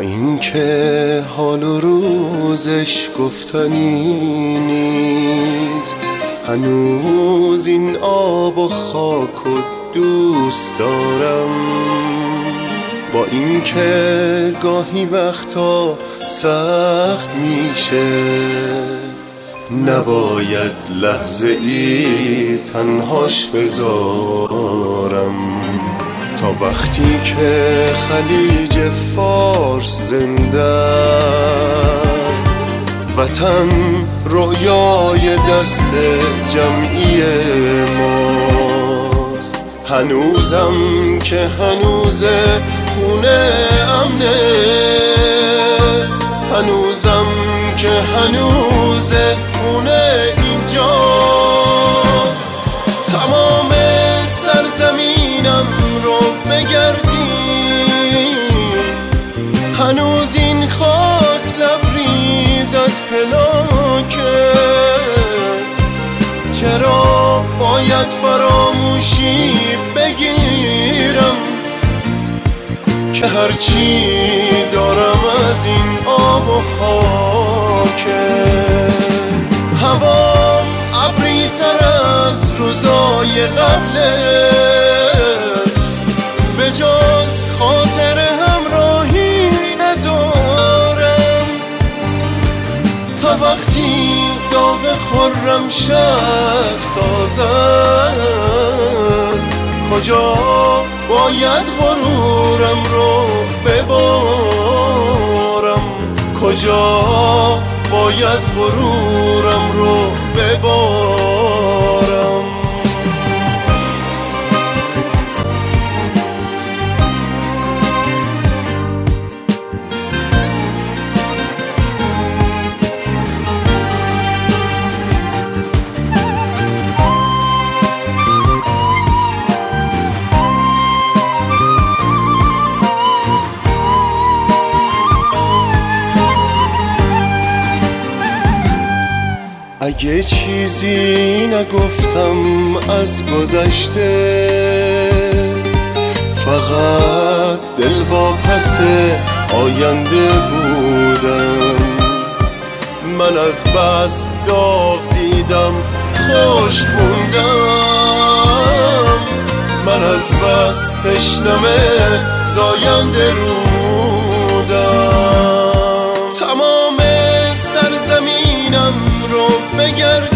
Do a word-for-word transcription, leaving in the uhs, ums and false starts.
این که حال و روزش گفتنی نیست، هنوز این آب و خاک و دوست دارم. با این که گاهی وقتا سخت میشه، نباید لحظه ای تنهاش بذارم. تا وقتی که خلیج فارس زنده است، وطن رویای دست جمعی ماست. هنوزم که هنوزه خونه امنه، هنوزم که هنوزه خونه اینجاست. تمام سرزمینم رو بگردیم، هنوز این خاک لبریز از پلاکه. چرا باید فراموشی بگیرم که هرچی دارم از این آب و خاکه. هوام ابری تر از روزای قبله، به جز خاطر همراهی ندارم. تا وقتی داغ خرم شهر تازه است، کجا باید غرورم رو ببارم، کجا باید غرورم رو ببارم. اگه چیزی نگفتم از گذشته، فقط دلواپس آینده بودم. من از بس داغ دیدم خشک موندم، من از بس تشنمه زاینده رودم. تمام سرزمینم رو بگرد